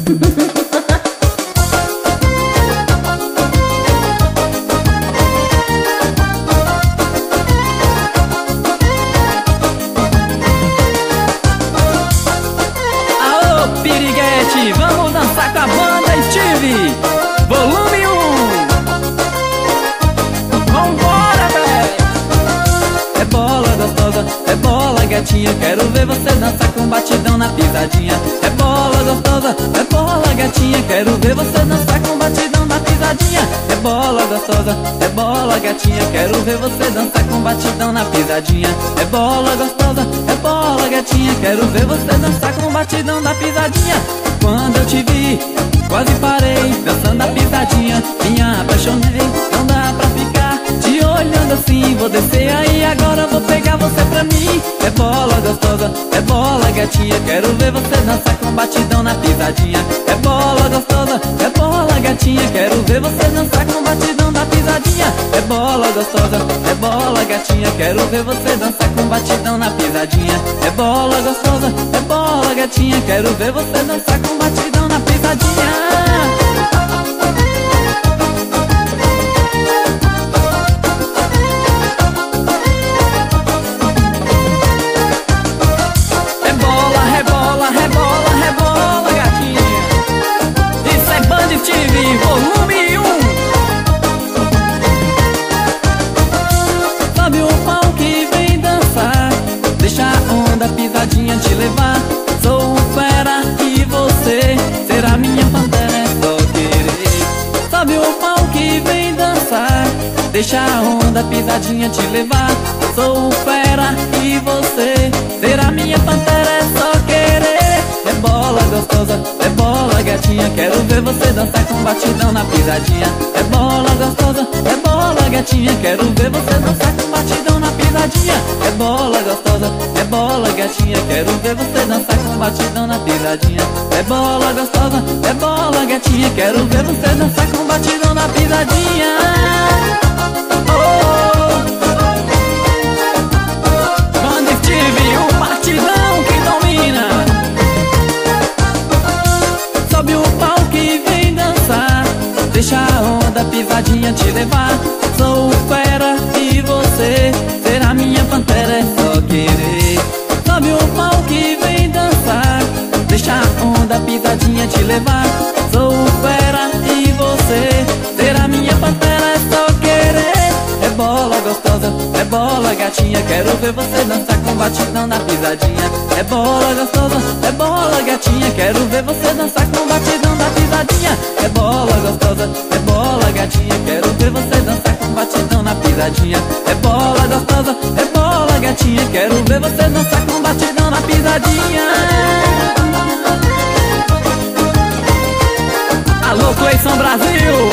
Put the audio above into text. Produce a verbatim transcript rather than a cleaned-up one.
Aô, piriguete, vamos dançar com a banda Steve, volume um. Vambora, véi! É bola gostosa, é bola gatinha, quero ver você dançar com batidão na pisadinha. É bola gostosa, é bola gatinha, quero ver você dançar com batidão na pisadinha. É bola gostosa, é bola gatinha, quero ver você dançar com batidão na pisadinha. É bola gostosa, é bola gatinha, quero ver você dançar com batidão na pisadinha. Quando eu te vi, quase parei, dançando a pisadinha, me apaixonei, não dá pra ficar te olhando assim. Vou descer aí agora, vou pegar você pra mim. É bola gostosa, é bola gatinha, quero ver você dançar com batidão na pisadinha. É bola gostosa, é bola gatinha, quero ver você dançar com batidão na pisadinha. É bola gostosa, é bola gatinha, quero ver você dançar com batidão na pisadinha. É bola gostosa, é bola gatinha, quero ver você dançar com batidão na pisadinha. Steve, volume um. Sobe o pau que vem dançar, deixa a onda pisadinha te levar. Sou fera e você será minha pantera, é só querer. Sobe o pau que vem dançar, deixa a onda pisadinha te levar. Sou fera e você será minha pantera, é só querer. É bola gostosa, é bola gatinha, quero ver você dançar com batidão na pisadinha. É bola gostosa, é bola gatinha, quero ver você dançar com batidão na pisadinha. É bola gostosa, é bola gatinha, quero ver você dançar com batidão na pisadinha. É bola gostosa, é bola gatinha, quero ver você dançar com batidão na pisadinha. Oh, Banda Steve, o batidão que domina. Sobe o pau que vem dançar, deixa a onda pisadinha te levar. Sou fera e você será minha pantera, é só querer. Sobe o pau que vem dançar, deixa a onda pisadinha te levar. Sou fera e você será minha pantera, é só querer. É bola gostosa, é bola gatinha, quero ver você dançar com batidão na pisadinha. É bola gostosa, é bola gatinha, quero ver você dançar com batidão na pisadinha. É bola gostosa, é bola gatinha, quero ver você dançar com batidão na pisadinha. É bola gostosa, é bola gatinha, quero ver você dançar com batidão na pisadinha. Alô, Cleison Brasil!